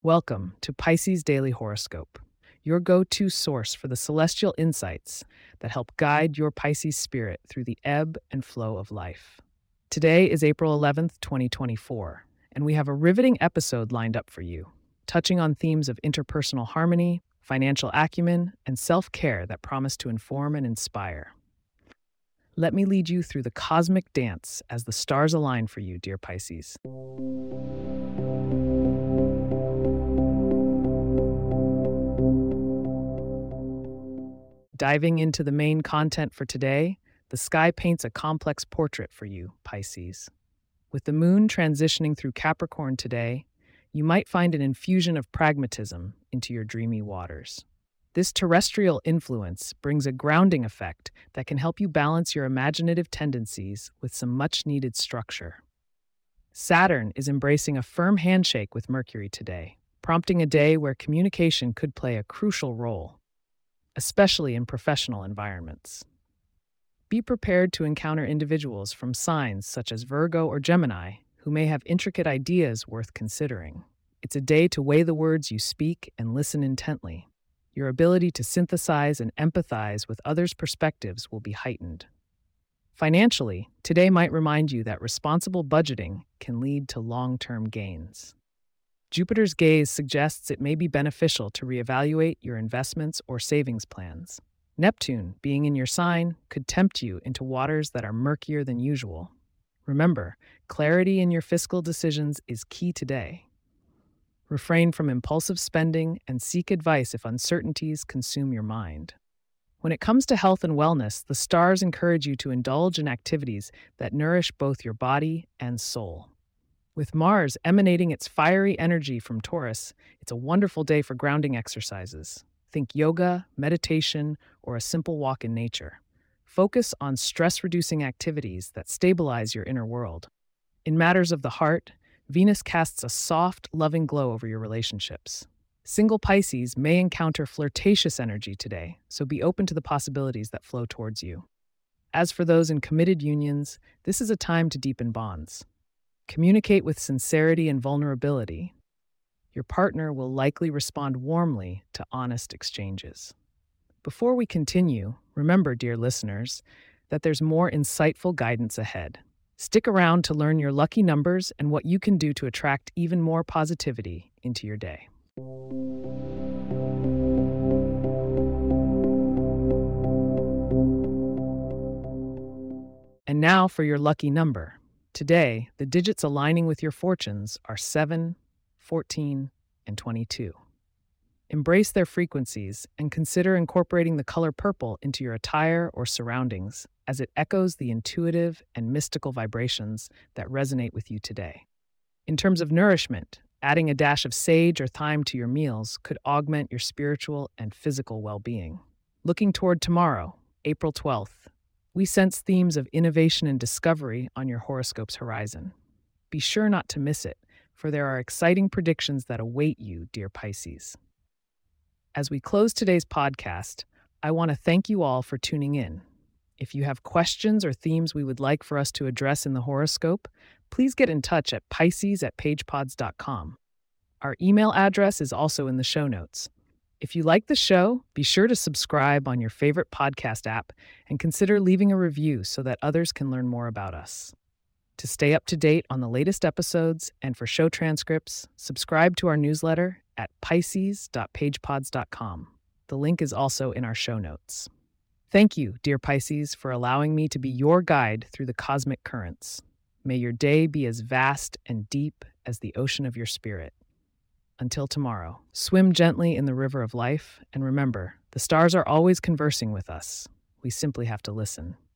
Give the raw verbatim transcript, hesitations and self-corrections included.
Welcome to Pisces Daily Horoscope, your go-to source for the celestial insights that help guide your Pisces spirit through the ebb and flow of life. Today is April eleventh, twenty twenty-four, and we have a riveting episode lined up for you, touching on themes of interpersonal harmony, financial acumen, and self-care that promise to inform and inspire. Let me lead you through the cosmic dance as the stars align for you, dear Pisces. Diving into the main content for today, the sky paints a complex portrait for you, Pisces. With the moon transitioning through Capricorn today, you might find an infusion of pragmatism into your dreamy waters. This terrestrial influence brings a grounding effect that can help you balance your imaginative tendencies with some much-needed structure. Saturn is embracing a firm handshake with Mercury today, prompting a day where communication could play a crucial role, especially in professional environments. Be prepared to encounter individuals from signs such as Virgo or Gemini who may have intricate ideas worth considering. It's a day to weigh the words you speak and listen intently. Your ability to synthesize and empathize with others' perspectives will be heightened. Financially, today might remind you that responsible budgeting can lead to long-term gains. Jupiter's gaze suggests it may be beneficial to reevaluate your investments or savings plans. Neptune, being in your sign, could tempt you into waters that are murkier than usual. Remember, clarity in your fiscal decisions is key today. Refrain from impulsive spending and seek advice if uncertainties consume your mind. When it comes to health and wellness, the stars encourage you to indulge in activities that nourish both your body and soul. With Mars emanating its fiery energy from Taurus, it's a wonderful day for grounding exercises. Think yoga, meditation, or a simple walk in nature. Focus on stress-reducing activities that stabilize your inner world. In matters of the heart, Venus casts a soft, loving glow over your relationships. Single Pisces may encounter flirtatious energy today, so be open to the possibilities that flow towards you. As for those in committed unions, this is a time to deepen bonds. Communicate with sincerity and vulnerability. Your partner will likely respond warmly to honest exchanges. Before we continue, remember, dear listeners, that there's more insightful guidance ahead. Stick around to learn your lucky numbers and what you can do to attract even more positivity into your day. And now for your lucky number. Today, the digits aligning with your fortunes are seven, fourteen, and twenty-two. Embrace their frequencies and consider incorporating the color purple into your attire or surroundings as it echoes the intuitive and mystical vibrations that resonate with you today. In terms of nourishment, adding a dash of sage or thyme to your meals could augment your spiritual and physical well-being. Looking toward tomorrow, April twelfth, we sense themes of innovation and discovery on your horoscope's horizon. Be sure not to miss it, for there are exciting predictions that await you, dear Pisces. As we close today's podcast, I want to thank you all for tuning in. If you have questions or themes we would like for us to address in the horoscope, please get in touch at pisces at pagepods dot com. Our email address is also in the show notes. If you like the show, be sure to subscribe on your favorite podcast app and consider leaving a review so that others can learn more about us. To stay up to date on the latest episodes and for show transcripts, subscribe to our newsletter at pisces dot pagepods dot com. The link is also in our show notes. Thank you, dear Pisces, for allowing me to be your guide through the cosmic currents. May your day be as vast and deep as the ocean of your spirit. Until tomorrow, swim gently in the river of life, and remember, the stars are always conversing with us. We simply have to listen.